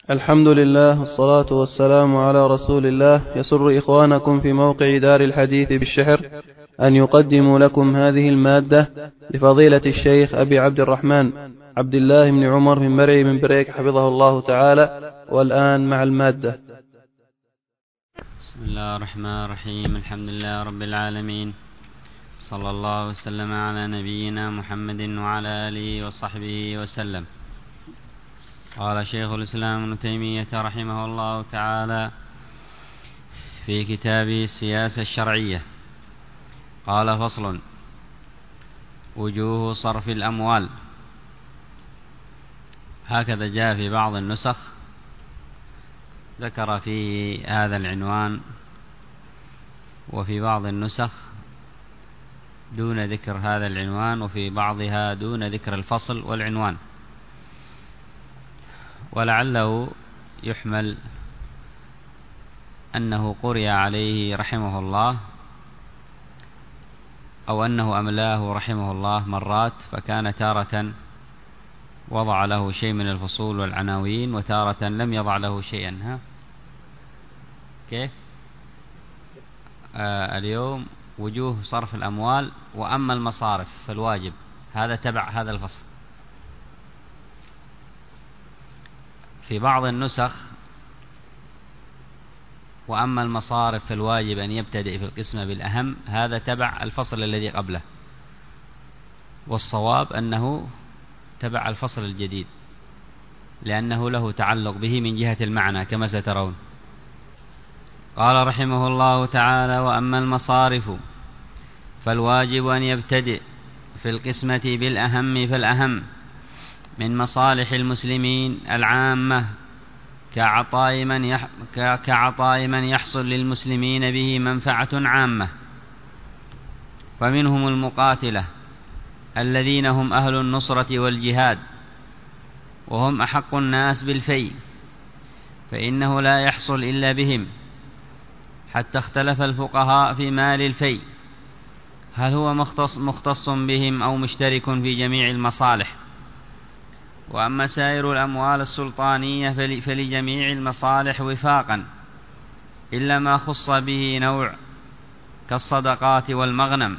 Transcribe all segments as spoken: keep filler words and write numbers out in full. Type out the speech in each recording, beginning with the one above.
الحمد لله والصلاة والسلام على رسول الله. يسر إخوانكم في موقع دار الحديث بالشحر أن يقدموا لكم هذه المادة لفضيلة الشيخ أبي عبد الرحمن عبد الله بن عمر من مرعي من بريك حفظه الله تعالى. والآن مع المادة. بسم الله الرحمن الرحيم. الحمد لله رب العالمين، صلى الله وسلم على نبينا محمد وعلى آله وصحبه وسلم. قال شيخ الإسلام ابن تيمية رحمه الله تعالى في كتابه السياسة الشرعية، قال: فصل: وجوه صرف الأموال. هكذا جاء في بعض النسخ، ذكر في هذا العنوان، وفي بعض النسخ دون ذكر هذا العنوان، وفي بعضها دون ذكر الفصل والعنوان، ولعله يحمل أنه قرئ عليه رحمه الله، أو أنه أملاه رحمه الله مرات، فكان تارة وضع له شيء من الفصول والعناوين، وتارة لم يضع له شيئا. ها كيف؟ آه اليوم وجوه صرف الأموال، وأما المصارف فالواجب، هذا تبع هذا الفصل. في بعض النسخ: وأما المصارف فالواجب أن يبتدئ في القسمة بالأهم، هذا تبع الفصل الذي قبله، والصواب أنه تبع الفصل الجديد، لأنه له تعلق به من جهة المعنى كما سترون. قال رحمه الله تعالى: وأما المصارف فالواجب أن يبتدئ في القسمة بالأهم فالأهم من مصالح المسلمين العامة، كعطاء من, يح... كعطاء من يحصل للمسلمين به منفعة عامة، فمنهم المقاتلة الذين هم أهل النصرة والجهاد، وهم أحق الناس بالفيء، فإنه لا يحصل إلا بهم، حتى اختلف الفقهاء في مال الفيء، هل هو مختص, مختص بهم أو مشترك في جميع المصالح. وأما سائر الأموال السلطانية فلجميع المصالح وفاقا، إلا ما خص به نوع كالصدقات والمغنم.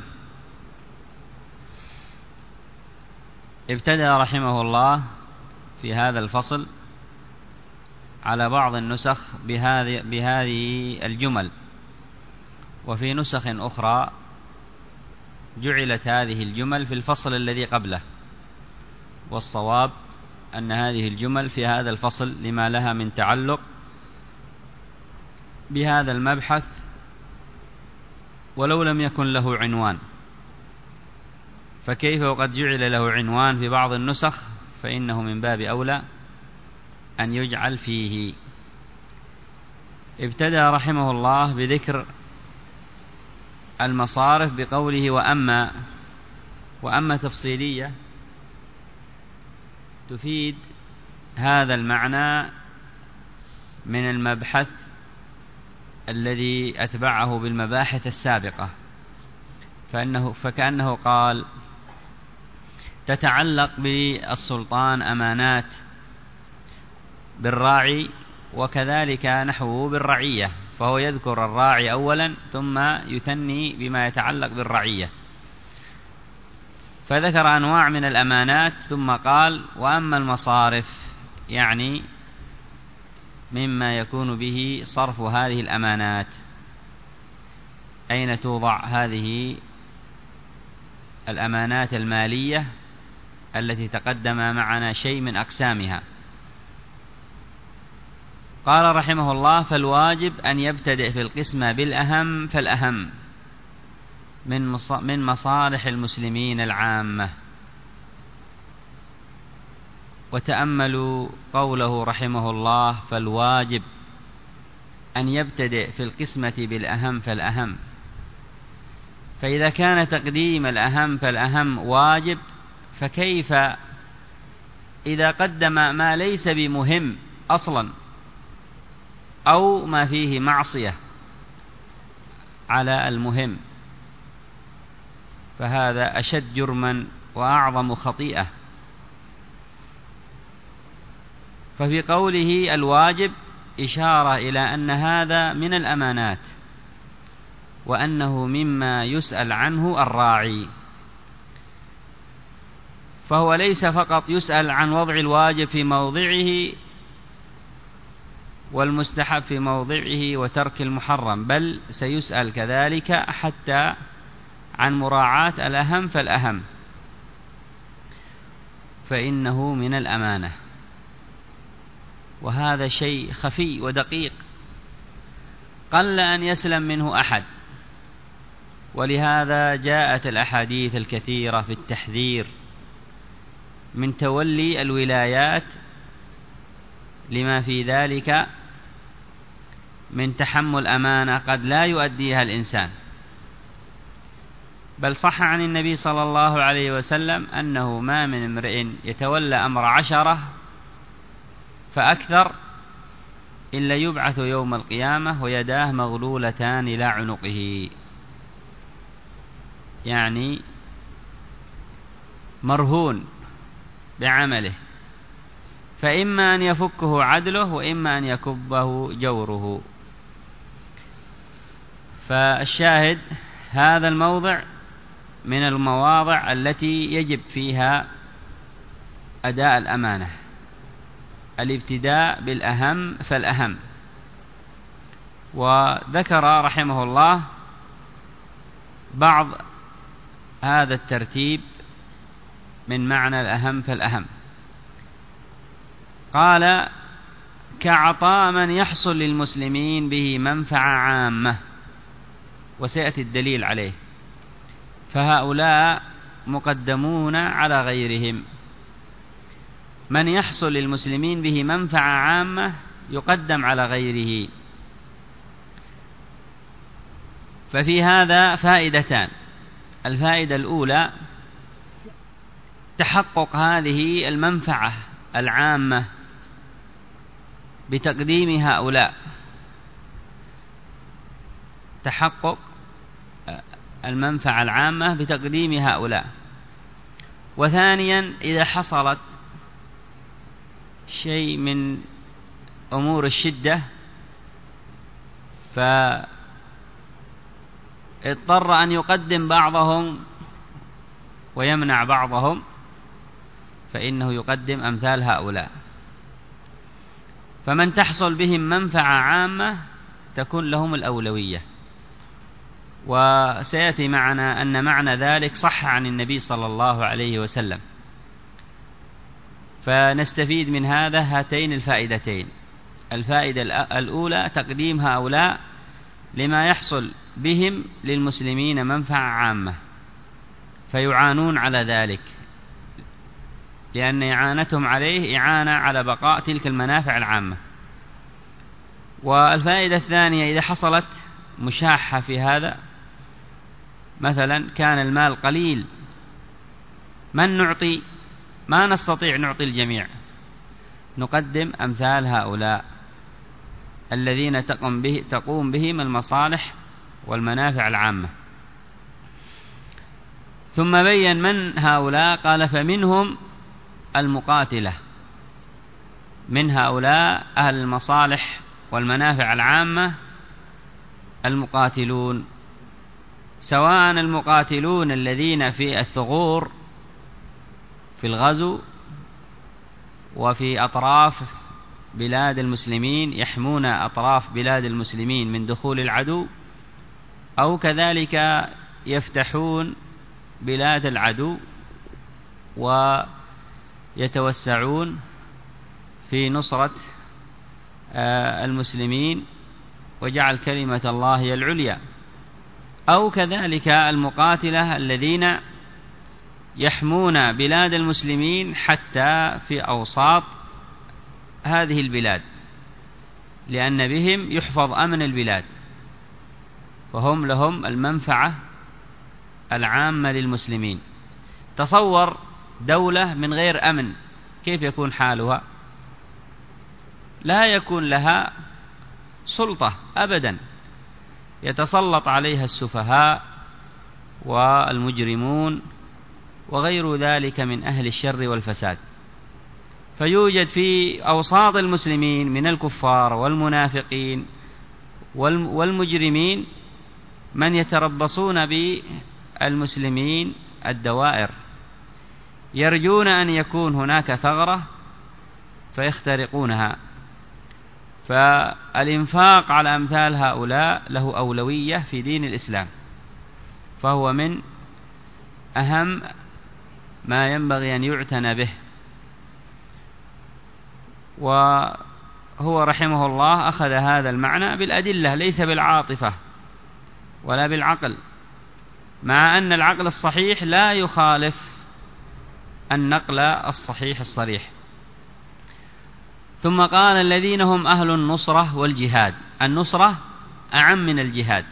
ابتدأ رحمه الله في هذا الفصل على بعض النسخ بهذه, بهذه الجمل، وفي نسخ أخرى جعلت هذه الجمل في الفصل الذي قبله، والصواب أن هذه الجمل في هذا الفصل لما لها من تعلق بهذا المبحث، ولو لم يكن له عنوان، فكيف وقد جعل له عنوان في بعض النسخ، فإنه من باب أولى أن يجعل فيه. ابتدأ رحمه الله بذكر المصارف بقوله: وأما وأما تفصيلية تفيد هذا المعنى من المبحث الذي أتبعه بالمباحث السابقة، فإنه فكأنه قال: تتعلق بالسلطان أمانات بالراعي، وكذلك نحوه بالرعية، فهو يذكر الراعي أولا ثم يثني بما يتعلق بالرعية، فذكر أنواع من الأمانات ثم قال: وأما المصارف، يعني مما يكون به صرف هذه الأمانات، أين توضع هذه الأمانات المالية التي تقدم معنا شيء من أقسامها. قال رحمه الله: فالواجب أن يبتدئ في القسمة بالأهم فالأهم من مصالح المسلمين العامة. وتأملوا قوله رحمه الله: فالواجب أن يبتدئ في القسمة بالأهم فالأهم، فإذا كان تقديم الأهم فالأهم واجب، فكيف إذا قدم ما ليس بمهم أصلا، أو ما فيه معصية على المهم؟ فهذا أشد جرما وأعظم خطيئة. ففي قوله الواجب إشارة إلى أن هذا من الأمانات، وأنه مما يسأل عنه الراعي، فهو ليس فقط يسأل عن وضع الواجب في موضعه والمستحب في موضعه وترك المحرم، بل سيسأل كذلك حتى عن مراعاة الأهم فالأهم، فإنه من الأمانة. وهذا شيء خفي ودقيق قل أن يسلم منه أحد، ولهذا جاءت الأحاديث الكثيرة في التحذير من تولي الولايات لما في ذلك من تحمل أمانة قد لا يؤديها الإنسان. بل صح عن النبي صلى الله عليه وسلم أنه ما من امرئ يتولى أمر عشرة فأكثر إلا يبعث يوم القيامة ويداه مغلولتان إلى عنقه، يعني مرهون بعمله، فإما أن يفكه عدله وإما أن يكبه جوره. فالشاهد هذا الموضع من المواضع التي يجب فيها أداء الأمانة، الابتداء بالأهم فالأهم. وذكر رحمه الله بعض هذا الترتيب من معنى الأهم فالأهم. قال: كعطاء من يحصل للمسلمين به منفعة عامة، وسيأتي الدليل عليه، فهؤلاء مقدمون على غيرهم. من يحصل للمسلمين به منفعة عامة يقدم على غيره. ففي هذا فائدتان: الفائدة الأولى تحقق هذه المنفعة العامة بتقديم هؤلاء، تحقق المنفعة العامة بتقديم هؤلاء. وثانيا إذا حصلت شيء من أمور الشدة فاضطر أن يقدم بعضهم ويمنع بعضهم، فإنه يقدم أمثال هؤلاء. فمن تحصل بهم منفعة عامة تكون لهم الأولوية. وسيأتي معنا أن معنى ذلك صح عن النبي صلى الله عليه وسلم. فنستفيد من هذا هاتين الفائدتين: الفائدة الأولى تقديم هؤلاء لما يحصل بهم للمسلمين منفعة عامة، فيعانون على ذلك، لأن إعانتهم عليه إعانة على بقاء تلك المنافع العامة. والفائدة الثانية إذا حصلت مشاحة في هذا، مثلا كان المال قليل، من نعطي؟ ما نستطيع نعطي الجميع، نقدم أمثال هؤلاء الذين تقوم به تقوم بهم المصالح والمنافع العامة. ثم بين من هؤلاء، قال: فمنهم المقاتلة، من هؤلاء أهل المصالح والمنافع العامة المقاتلون، سواء المقاتلون الذين في الثغور في الغزو وفي أطراف بلاد المسلمين يحمون أطراف بلاد المسلمين من دخول العدو، أو كذلك يفتحون بلاد العدو ويتوسعون في نصرة المسلمين وجعل كلمة الله هي العليا، أو كذلك المقاتلة الذين يحمون بلاد المسلمين حتى في أوساط هذه البلاد، لأن بهم يحفظ أمن البلاد، فهم لهم المنفعة العامة للمسلمين. تصور دولة من غير أمن، كيف يكون حالها؟ لا يكون لها سلطة أبدا، يتسلط عليها السفهاء والمجرمون وغير ذلك من أهل الشر والفساد. فيوجد في أوساط المسلمين من الكفار والمنافقين والمجرمين من يتربصون بالمسلمين الدوائر، يرجون أن يكون هناك ثغرة فيخترقونها. فالإنفاق على أمثال هؤلاء له أولوية في دين الإسلام، فهو من أهم ما ينبغي أن يعتنى به. وهو رحمه الله أخذ هذا المعنى بالأدلة ليس بالعاطفة ولا بالعقل، مع أن العقل الصحيح لا يخالف النقل الصحيح الصريح. ثم قال الذين هم أهل النصرة والجهاد. النصرة أعم من الجهاد،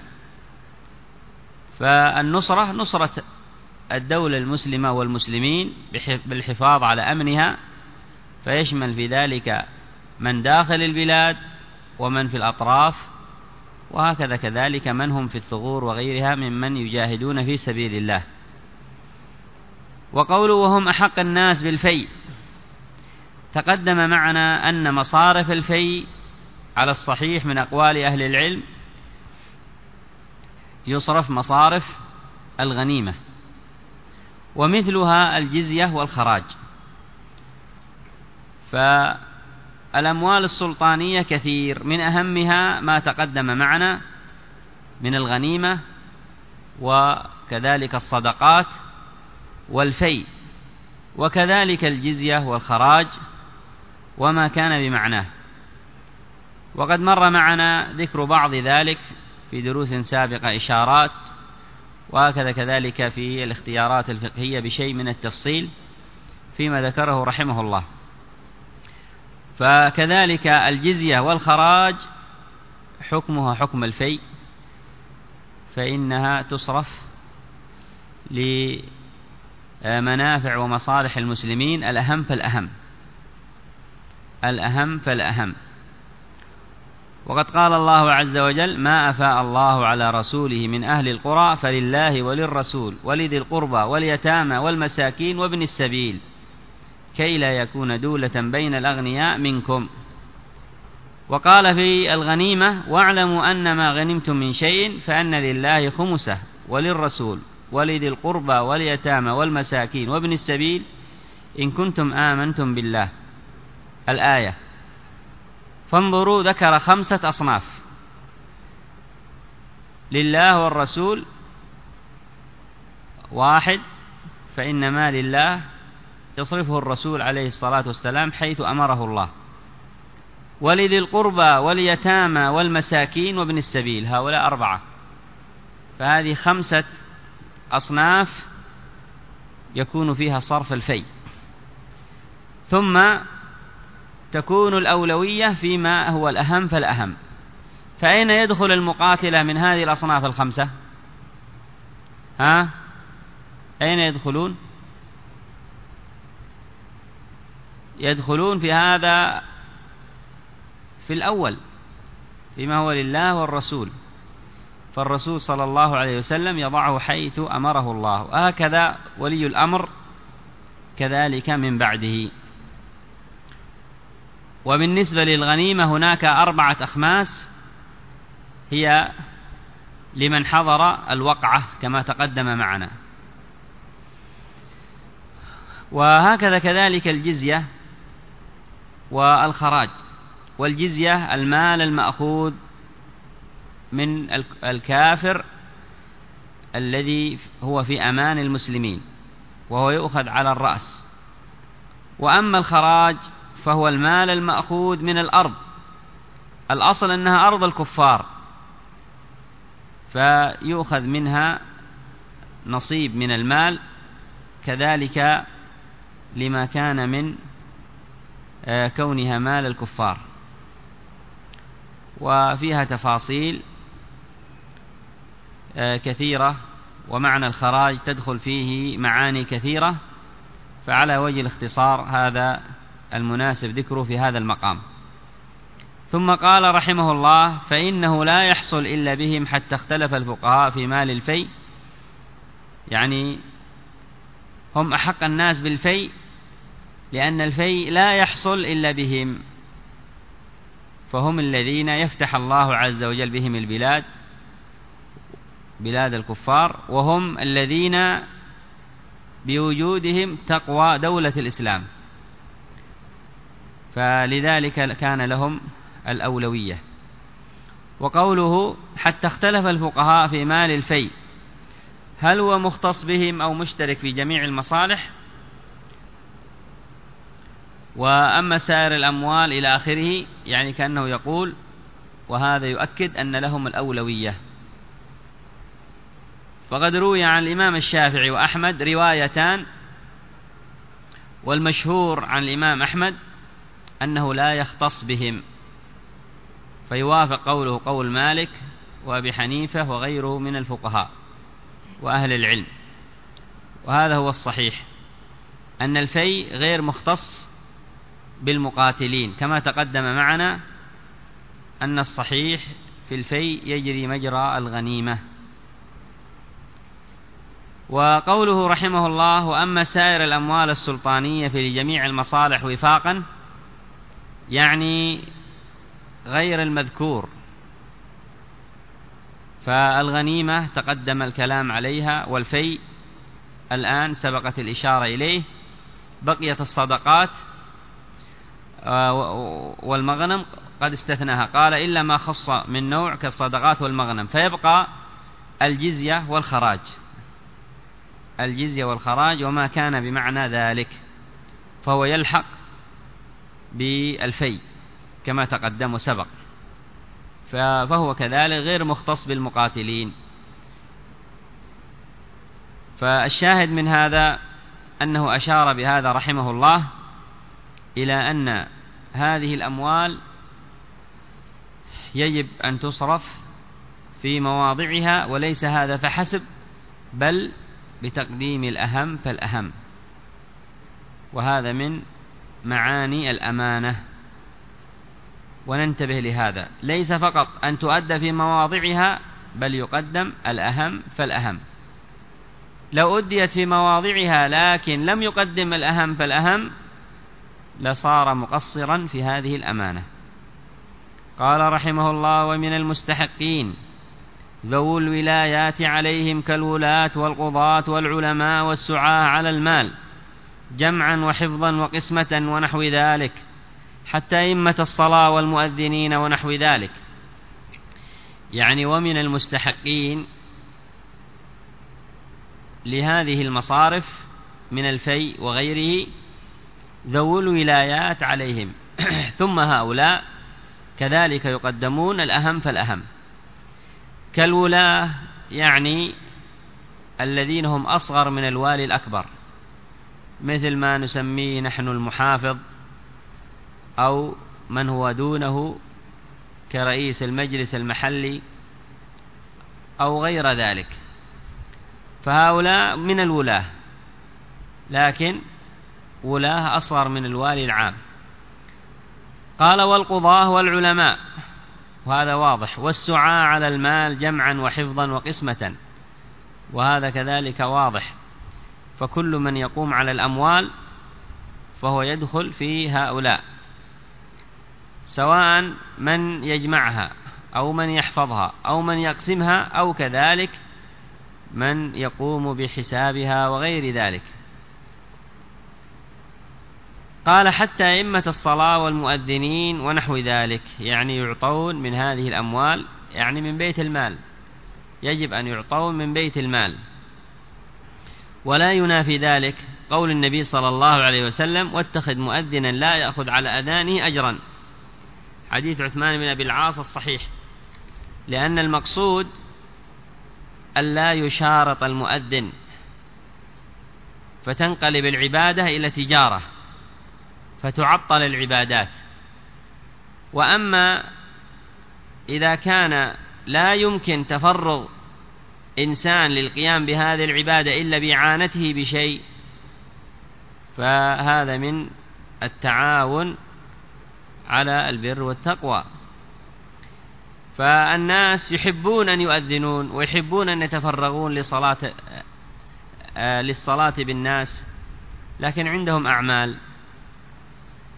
فالنصرة نصرة الدولة المسلمة والمسلمين بالحفاظ على أمنها، فيشمل في ذلك من داخل البلاد ومن في الأطراف، وهكذا كذلك من هم في الثغور وغيرها ممن يجاهدون في سبيل الله. وقوله وهم أحق الناس بالفيء، تقدم معنا أن مصارف الفيء على الصحيح من أقوال أهل العلم يصرف مصارف الغنيمة، ومثلها الجزية والخراج. فالأموال السلطانية كثير، من أهمها ما تقدم معنا من الغنيمة، وكذلك الصدقات والفيء، وكذلك الجزية والخراج وما كان بمعناه. وقد مر معنا ذكر بعض ذلك في دروس سابقة إشارات، وهكذا كذلك في الاختيارات الفقهية بشيء من التفصيل فيما ذكره رحمه الله. فكذلك الجزية والخراج حكمها حكم الفيء، فإنها تصرف لمنافع ومصالح المسلمين الأهم فالأهم الأهم فالأهم. وقد قال الله عز وجل ما أفاء الله على رسوله من أهل القرى فلله وللرسول ولذي القربى واليتامى والمساكين وابن السبيل كي لا يكون دولة بين الأغنياء منكم. وقال في الغنيمة واعلموا أن ما غنمتم من شيء فأن لله خمسه وللرسول ولذي القربى واليتامى والمساكين وابن السبيل إن كنتم آمنتم بالله. الآية. فانظروا ذكر خمسة أصناف: لله والرسول واحد، فإنما لله يصرفه الرسول عليه الصلاة والسلام حيث أمره الله، ولذي القربى واليتامى والمساكين وابن السبيل، هؤلاء أربعة. فهذه خمسة أصناف يكون فيها صرف الفيء. ثم تكون الأولوية فيما هو الأهم فالأهم. فأين يدخل المقاتلة من هذه الأصناف الخمسة؟ ها؟ أين يدخلون؟ يدخلون في هذا في الأول فيما هو لله والرسول، فالرسول صلى الله عليه وسلم يضعه حيث أمره الله، وهكذا ولي الأمر كذلك من بعده. وبالنسبة للغنيمة هناك أربعة أخماس، هي لمن حضر الوقعة كما تقدم معنا، وهكذا كذلك الجزية والخراج. والجزية المال المأخوذ من الكافر الذي هو في أمان المسلمين وهو يؤخذ على الرأس. وأما الخراج فهو المال المأخوذ من الأرض، الأصل أنها أرض الكفار، فيؤخذ منها نصيب من المال، كذلك لما كان من كونها مال الكفار. وفيها تفاصيل كثيرة، ومعنى الخراج تدخل فيه معاني كثيرة، فعلى وجه الاختصار هذا المناسب ذكره في هذا المقام. ثم قال رحمه الله فإنه لا يحصل إلا بهم حتى اختلف الفقهاء في مال الفيء، يعني هم أحق الناس بالفيء لأن الفيء لا يحصل إلا بهم، فهم الذين يفتح الله عز وجل بهم البلاد، بلاد الكفار، وهم الذين بوجودهم تقوى دولة الإسلام، فلذلك كان لهم الأولوية. وقوله حتى اختلف الفقهاء في مال الفيء هل هو مختص بهم أو مشترك في جميع المصالح، وأما سائر الأموال إلى آخره، يعني كأنه يقول وهذا يؤكد أن لهم الأولوية. فقد روي عن الإمام الشافعي وأحمد روايتان، والمشهور عن الإمام أحمد أنه لا يختص بهم، فيوافق قوله قول مالك وأبي حنيفة وغيره من الفقهاء وأهل العلم. وهذا هو الصحيح، أن الفيء غير مختص بالمقاتلين، كما تقدم معنا أن الصحيح في الفيء يجري مجرى الغنيمة. وقوله رحمه الله وأما سائر الأموال السلطانية في جميع المصالح وفاقا، يعني غير المذكور، فالغنيمة تقدم الكلام عليها، والفيء الآن سبقت الإشارة إليه، بقيت الصدقات والمغنم قد استثناها، قال إلا ما خص من نوع كالصدقات والمغنم، فيبقى الجزية والخراج، الجزية والخراج وما كان بمعنى ذلك، فهو يلحق بالفيء كما تقدم وسبق، فهو كذلك غير مختص بالمقاتلين. فالشاهد من هذا أنه أشار بهذا رحمه الله إلى أن هذه الأموال يجب أن تصرف في مواضعها، وليس هذا فحسب، بل بتقديم الأهم فالأهم، وهذا من معاني الأمانة. وننتبه لهذا، ليس فقط أن تؤدى في مواضعها، بل يقدم الأهم فالأهم. لو أديت في مواضعها لكن لم يقدم الأهم فالأهم لصار مقصرا في هذه الأمانة. قال رحمه الله ومن المستحقين ذو الولايات عليهم كالولاة والقضاة والعلماء والسعاة على المال جمعا وحفظا وقسمة ونحو ذلك، حتى أئمة الصلاة والمؤذنين ونحو ذلك. يعني ومن المستحقين لهذه المصارف من الفيء وغيره ذو الولايات عليهم ثم هؤلاء كذلك يقدمون الأهم فالأهم. كالولاة يعني الذين هم أصغر من الوالي الأكبر، مثل ما نسميه نحن المحافظ، أو من هو دونه كرئيس المجلس المحلي أو غير ذلك، فهؤلاء من الولاة، لكن ولاة أصغر من الوالي العام. قال والقضاة والعلماء، وهذا واضح، والسعاة على المال جمعا وحفظا وقسمة، وهذا كذلك واضح، فكل من يقوم على الأموال فهو يدخل في هؤلاء، سواء من يجمعها أو من يحفظها أو من يقسمها، أو كذلك من يقوم بحسابها وغير ذلك. قال حتى أئمة الصلاة والمؤذنين ونحو ذلك، يعني يعطون من هذه الأموال، يعني من بيت المال، يجب أن يعطون من بيت المال. ولا ينافي ذلك قول النبي صلى الله عليه وسلم واتخذ مؤذنا لا يأخذ على أذانه أجرا، حديث عثمان بن أبي العاص الصحيح، لأن المقصود ألا يشارط المؤذن فتنقلب العبادة إلى تجارة فتعطل العبادات. وأما إذا كان لا يمكن تفرغ إنسان للقيام بهذه العبادة إلا بإعانته بشيء، فهذا من التعاون على البر والتقوى. فالناس يحبون أن يؤذنون ويحبون أن يتفرغون لصلاة للصلاة بالناس، لكن عندهم أعمال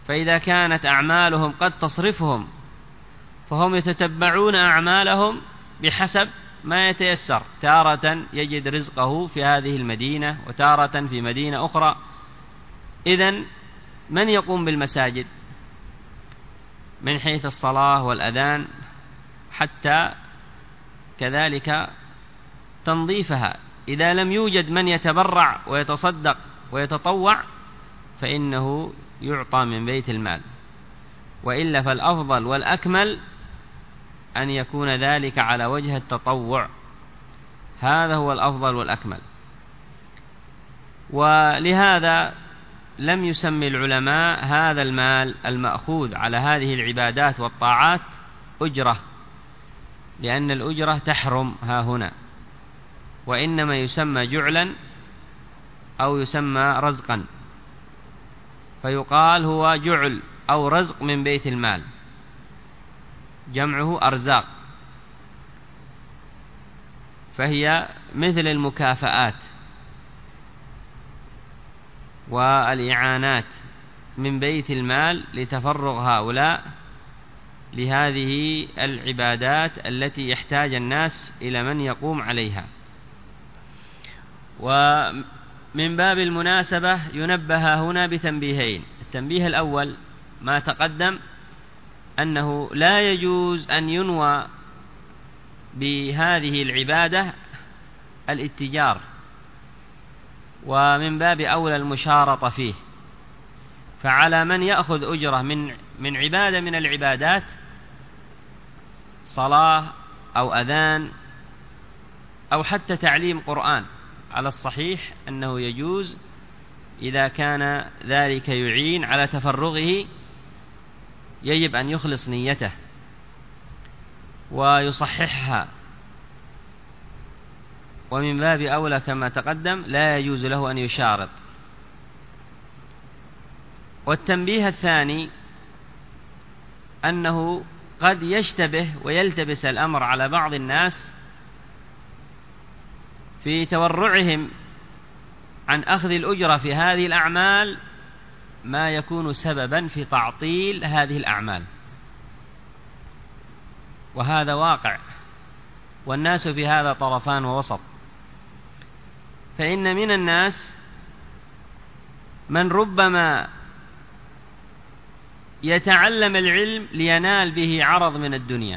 فإذا كانت أعمالهم قد تصرفهم فهم يتتبعون أعمالهم بحسب ما يتيسر، تارة يجد رزقه في هذه المدينة وتارة في مدينة أخرى. إذن من يقوم بالمساجد من حيث الصلاة والأذان حتى كذلك تنظيفها؟ إذا لم يوجد من يتبرع ويتصدق ويتطوع فإنه يعطى من بيت المال، وإلا فالأفضل والأكمل أن يكون ذلك على وجه التطوع، هذا هو الأفضل والأكمل. ولهذا لم يسمي العلماء هذا المال المأخوذ على هذه العبادات والطاعات أجرة، لأن الأجرة تحرم ها هنا، وإنما يسمى جعلا أو يسمى رزقا، فيقال هو جعل أو رزق من بيت المال، جمعه أرزاق، فهي مثل المكافآت والإعانات من بيت المال لتفرغ هؤلاء لهذه العبادات التي يحتاج الناس إلى من يقوم عليها. ومن باب المناسبة ينبه هنا بتنبيهين. التنبيه الأول ما تقدم أنه لا يجوز أن ينوى بهذه العبادة الاتجار، ومن باب أولى المشارطة فيه، فعلى من يأخذ أجرة من من عبادة من العبادات صلاة أو أذان أو حتى تعليم قرآن، على الصحيح أنه يجوز إذا كان ذلك يعين على تفرغه، يجب أن يخلص نيته ويصححها، ومن باب أولى كما تقدم لا يجوز له أن يشارط. والتنبيه الثاني أنه قد يشتبه ويلتبس الأمر على بعض الناس في تورعهم عن أخذ الأجرة في هذه الأعمال ما يكون سببا في تعطيل هذه الأعمال، وهذا واقع، والناس في هذا طرفان ووسط. فإن من الناس من ربما يتعلم العلم لينال به عرض من الدنيا.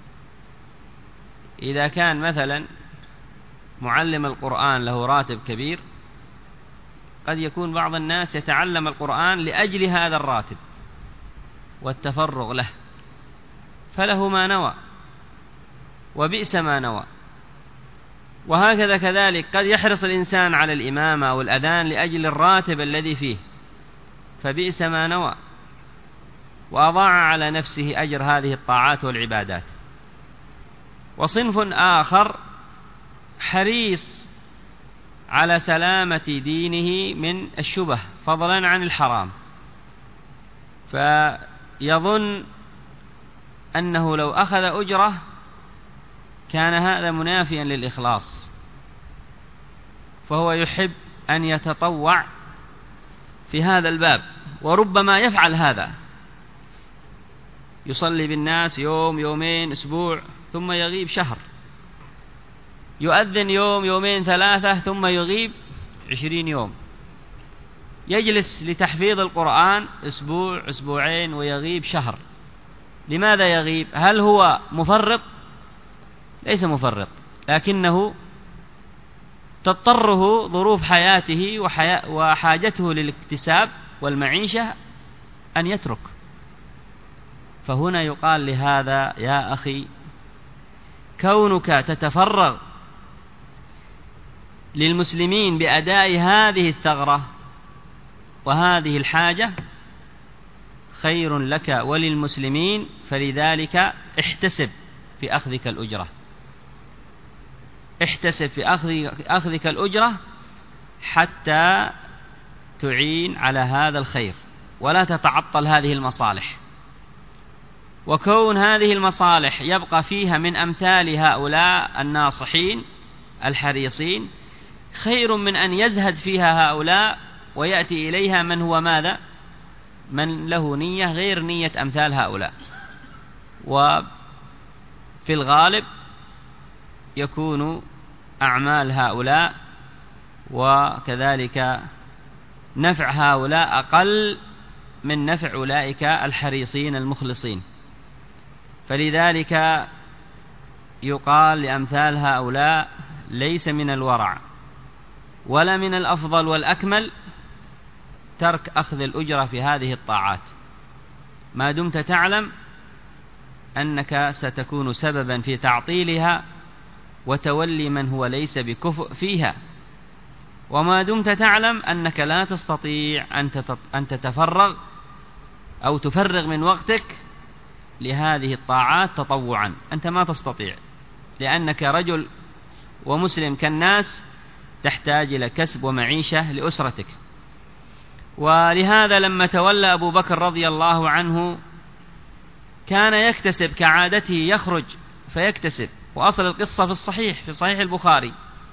إذا كان مثلا معلم القرآن له راتب كبير، قد يكون بعض الناس يتعلم القرآن لأجل هذا الراتب والتفرغ له، فله ما نوى وبئس ما نوى. وهكذا كذلك قد يحرص الإنسان على الإمامة والأذان لأجل الراتب الذي فيه، فبئس ما نوى وأضاع على نفسه أجر هذه الطاعات والعبادات. وصنف آخر حريص على سلامة دينه من الشبه فضلا عن الحرام، فيظن أنه لو أخذ أجرة كان هذا منافيا للإخلاص، فهو يحب أن يتطوع في هذا الباب، وربما يفعل هذا، يصلي بالناس يوم يومين أسبوع ثم يغيب شهر، يؤذن يوم يومين ثلاثة ثم يغيب عشرين يوم، يجلس لتحفيظ القرآن أسبوع أسبوعين ويغيب شهر. لماذا يغيب؟ هل هو مفرط؟ ليس مفرط، لكنه تضطره ظروف حياته وحاجته للاكتساب والمعيشة أن يترك. فهنا يقال لهذا يا أخي، كونك تتفرغ للمسلمين بأداء هذه الثغرة وهذه الحاجة خير لك وللمسلمين، فلذلك احتسب في أخذك الأجرة، احتسب في أخذك الأجرة حتى تعين على هذا الخير، ولا تتعطل هذه المصالح. وكون هذه المصالح يبقى فيها من أمثال هؤلاء الناصحين الحريصين خير من أن يزهد فيها هؤلاء ويأتي إليها من هو ماذا؟ من له نية غير نية أمثال هؤلاء. وفي الغالب يكون أعمال هؤلاء وكذلك نفع هؤلاء أقل من نفع أولئك الحريصين المخلصين. فلذلك يقال لأمثال هؤلاء ليس من الورع ولا من الأفضل والأكمل ترك أخذ الأجرة في هذه الطاعات، ما دمت تعلم أنك ستكون سببا في تعطيلها وتولي من هو ليس بكفء فيها، وما دمت تعلم أنك لا تستطيع أن تتفرغ أو تفرغ من وقتك لهذه الطاعات تطوعا، أنت ما تستطيع، لأنك رجل ومسلم كالناس تحتاج إلى كسب ومعيشة لأسرتك. ولهذا لما تولى أبو بكر رضي الله عنه كان يكتسب كعادته، يخرج فيكتسب، وأصل القصة في الصحيح في صحيح البخاري.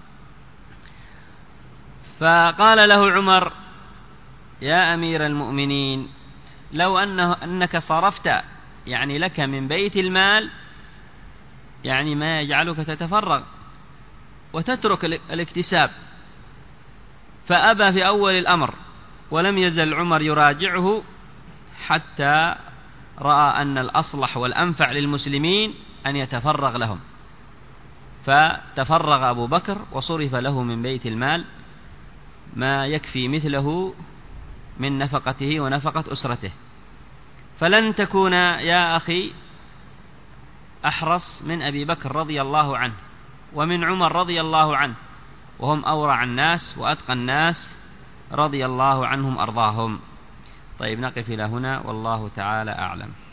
فقال له عمر: يا أمير المؤمنين، لو أنه أنك صرفت يعني لك من بيت المال يعني ما يجعلك تتفرغ وتترك الاكتساب. فأبى في أول الأمر، ولم يزل عمر يراجعه حتى رأى أن الأصلح والأنفع للمسلمين أن يتفرغ لهم، فتفرغ أبو بكر وصرف له من بيت المال ما يكفي مثله من نفقته ونفقة أسرته. فلن تكون يا أخي أحرص من أبي بكر رضي الله عنه ومن عمر رضي الله عنه، وهم أورع الناس وأتقى الناس رضي الله عنهم أرضاهم. طيب، نقف إلى هنا والله تعالى أعلم.